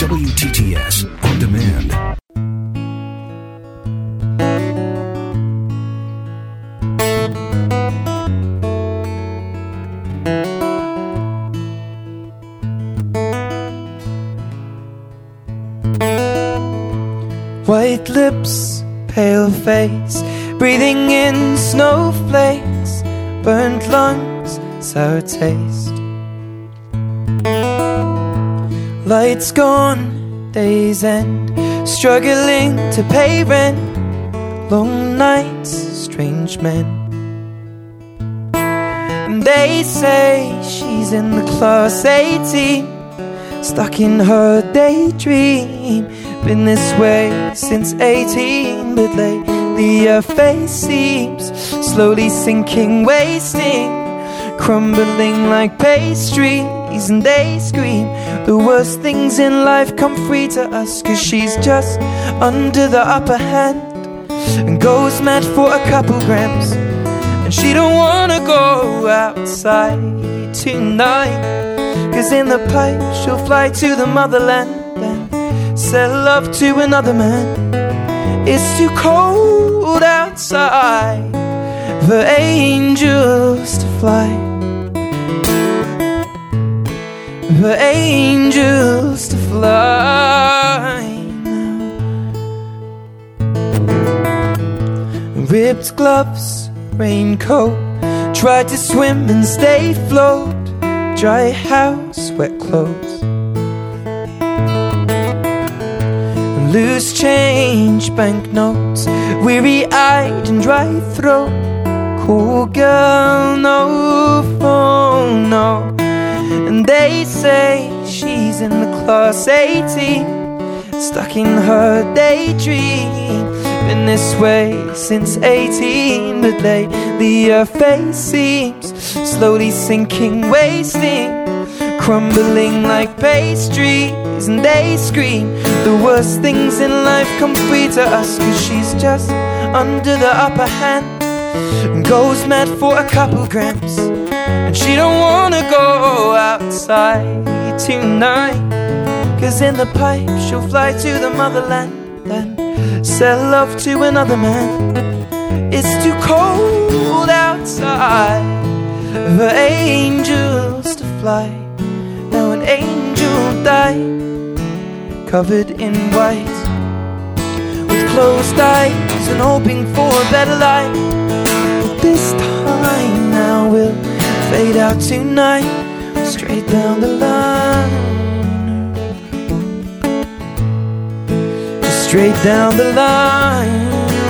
WTTS On Demand. White lips, pale face, breathing in snowflakes, burnt lungs, sour taste. Lights gone, days end, struggling to pay rent, long nights, strange men. And they say she's in the class 18, stuck in her daydream. Been this way since 18, but lately her face seems slowly sinking, wasting, crumbling like pastries. And they scream the worst things in life come free to us, 'cause she's just under the upper hand and goes mad for a couple grams. And she don't wanna go outside tonight, 'cause in the pipe she'll fly to the motherland and sell love to another man. It's too cold outside for angels to fly, for angels to fly now. Ripped gloves, raincoat, tried to swim and stay afloat, dry house, wet clothes, loose change, banknotes, weary-eyed and dry throat. Cool girl, no phone, no. And they say she's in the class 18, stuck in her daydream. Been this way since 18, but lately her face seems slowly sinking, wasting, crumbling like pastries. And they scream the worst things in life come free to us, 'cause she's just under the upper hand and goes mad for a couple grams. And she don't wanna go outside tonight, 'cause in the pipe she'll fly to the motherland and sell love to another man. It's too cold outside for angels to fly. Now an angel died, covered in white, with closed eyes and hoping for a better life. But this time now we'll fade out tonight, straight down the line, straight down the line.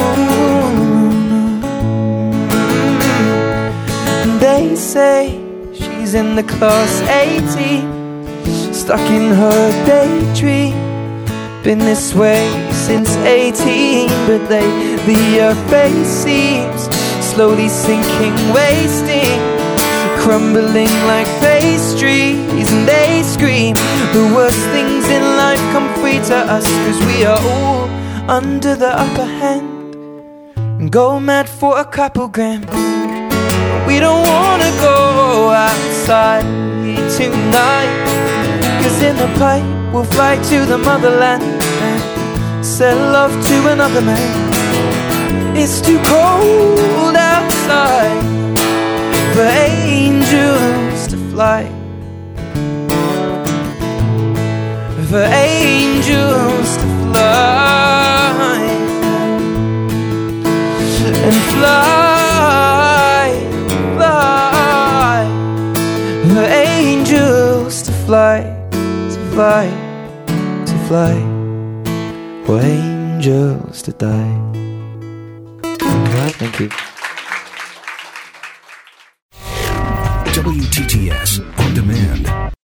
And they say she's in the class 18, stuck in her daydream. Been this way since 18, but lately her face seems slowly sinking, wasting, crumbling like pastries. And they scream the worst things in life come free to us, 'cause we are all under the upper hand and go mad for a couple grams. We don't wanna go outside tonight, 'cause in the pipe we'll fly to the motherland and sell love to another man. It's too cold outside for angels to fly, for angels to fly and fly, fly, for angels to fly, to fly, to fly, for angels to die. Thank you. WTTS On Demand.